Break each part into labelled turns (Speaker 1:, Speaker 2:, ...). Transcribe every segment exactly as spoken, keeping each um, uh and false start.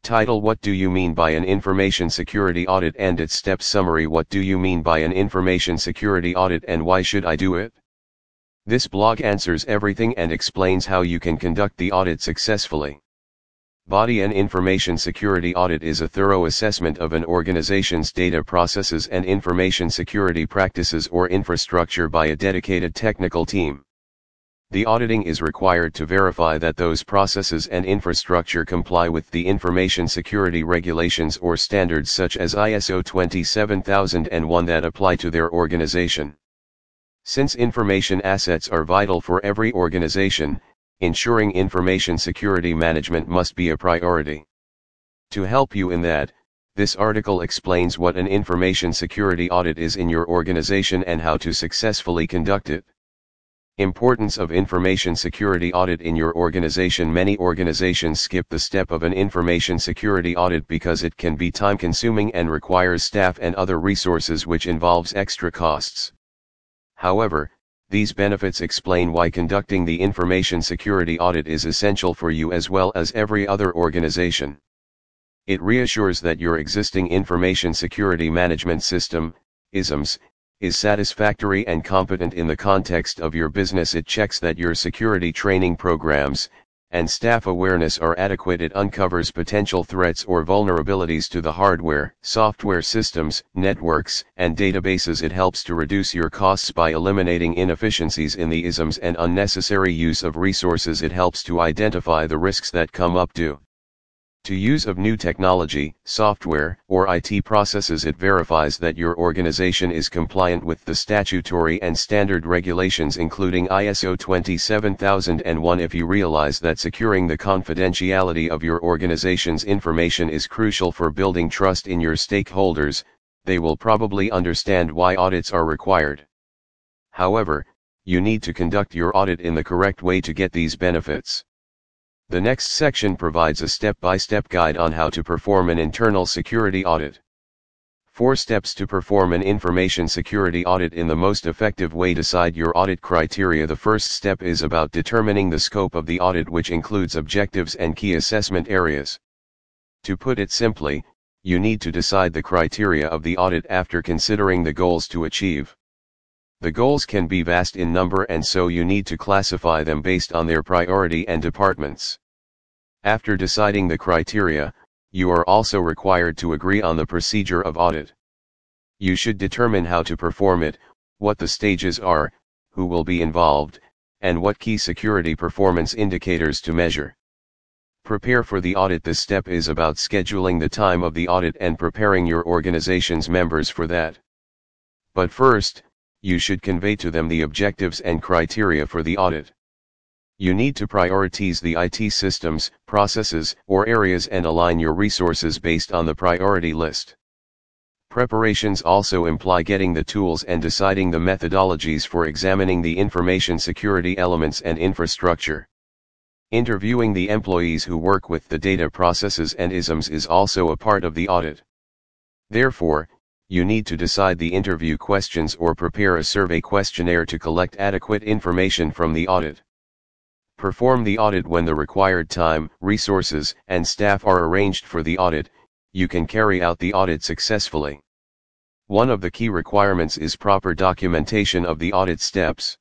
Speaker 1: Title: What do you mean by an information security audit and its steps? Summary: What do you mean by an information security audit and why should I do it? This blog answers everything and explains how you can conduct the audit successfully. Body: An information security audit is a thorough assessment of an organization's data processes and information security practices or infrastructure by a dedicated technical team. The auditing is required to verify that those processes and infrastructure comply with the information security regulations or standards such as I S O twenty-seven thousand one that apply to their organization. Since information assets are vital for every organization, ensuring information security management must be a priority. To help you in that, this article explains what an information security audit is in your organization and how to successfully conduct it. Importance of information security audit in your organization. Many organizations skip the step of an information security audit because it can be time-consuming and requires staff and other resources, which involves extra costs. However, these benefits explain why conducting the information security audit is essential for you as well as every other organization. It reassures that your existing information security management system, I S M S, is satisfactory and competent in the context of your business. It checks that your security training programs and staff awareness are adequate. It uncovers potential threats or vulnerabilities to the hardware, software systems, networks, and databases. It helps to reduce your costs by eliminating inefficiencies in the I S M S and unnecessary use of resources. It helps to identify the risks that come up due to use of new technology, software, or I T processes. It verifies that your organization is compliant with the statutory and standard regulations including I S O twenty-seven thousand one. If you realize that securing the confidentiality of your organization's information is crucial for building trust in your stakeholders, they will probably understand why audits are required. However, you need to conduct your audit in the correct way to get these benefits. The next section provides a step-by-step guide on how to perform an internal security audit. Four steps to perform an information security audit in the most effective way. Decide your audit criteria. The first step is about determining the scope of the audit, which includes objectives and key assessment areas. To put it simply, you need to decide the criteria of the audit after considering the goals to achieve. The goals can be vast in number, and so you need to classify them based on their priority and departments. After deciding the criteria, you are also required to agree on the procedure of audit. You should determine how to perform it, what the stages are, who will be involved, and what key security performance indicators to measure. Prepare for the audit. This step is about scheduling the time of the audit and preparing your organization's members for that. But first, you should convey to them the objectives and criteria for the audit. You need to prioritize the I T systems, processes, or areas and align your resources based on the priority list. Preparations also imply getting the tools and deciding the methodologies for examining the information security elements and infrastructure. Interviewing the employees who work with the data processes and I S M S is also a part of the audit. Therefore, you need to decide the interview questions or prepare a survey questionnaire to collect adequate information from the audit. Perform the audit. When the required time, resources, and staff are arranged for the audit, you can carry out the audit successfully. One of the key requirements is proper documentation of the audit steps.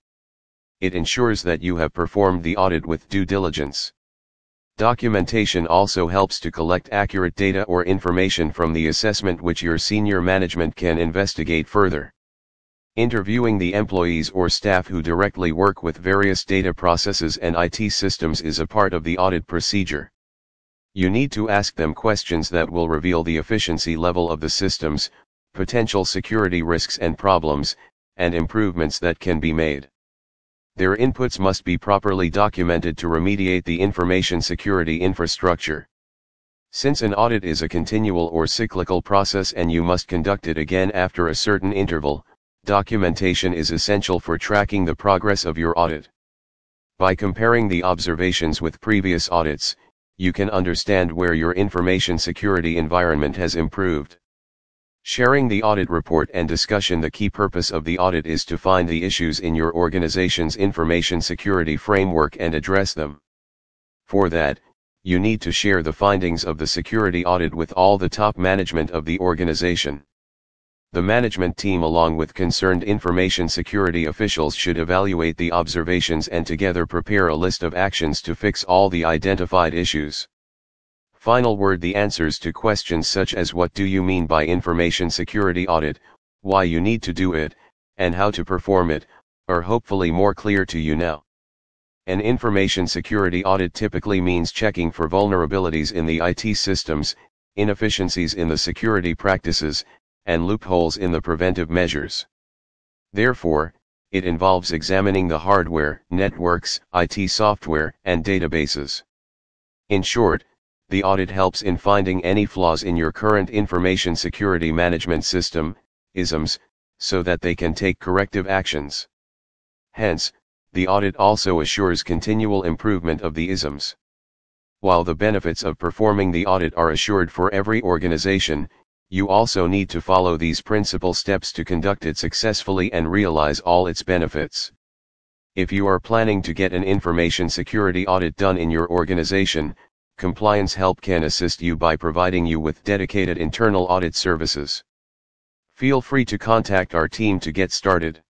Speaker 1: It ensures that you have performed the audit with due diligence. Documentation also helps to collect accurate data or information from the assessment, which your senior management can investigate further. Interviewing the employees or staff who directly work with various data processes and I T systems is a part of the audit procedure. You need to ask them questions that will reveal the efficiency level of the systems, potential security risks and problems, and improvements that can be made. Their inputs must be properly documented to remediate the information security infrastructure. Since an audit is a continual or cyclical process and you must conduct it again after a certain interval, documentation is essential for tracking the progress of your audit. By comparing the observations with previous audits, you can understand where your information security environment has improved. Sharing the audit report and discussion. The key purpose of the audit is to find the issues in your organization's information security framework and address them. For that, you need to share the findings of the security audit with all the top management of the organization. The management team along with concerned information security officials should evaluate the observations and together prepare a list of actions to fix all the identified issues. Final word: the answers to questions such as what do you mean by information security audit, why you need to do it, and how to perform it, are hopefully more clear to you now. An information security audit typically means checking for vulnerabilities in the I T systems, inefficiencies in the security practices, and loopholes in the preventive measures. Therefore, it involves examining the hardware, networks, I T software, and databases. In short, the audit helps in finding any flaws in your current information security management system, I S Ms, so that they can take corrective actions. Hence, the audit also assures continual improvement of the I S Ms. While the benefits of performing the audit are assured for every organization, you also need to follow these principal steps to conduct it successfully and realize all its benefits. If you are planning to get an information security audit done in your organization, Compliance Help can assist you by providing you with dedicated internal audit services. Feel free to contact our team to get started.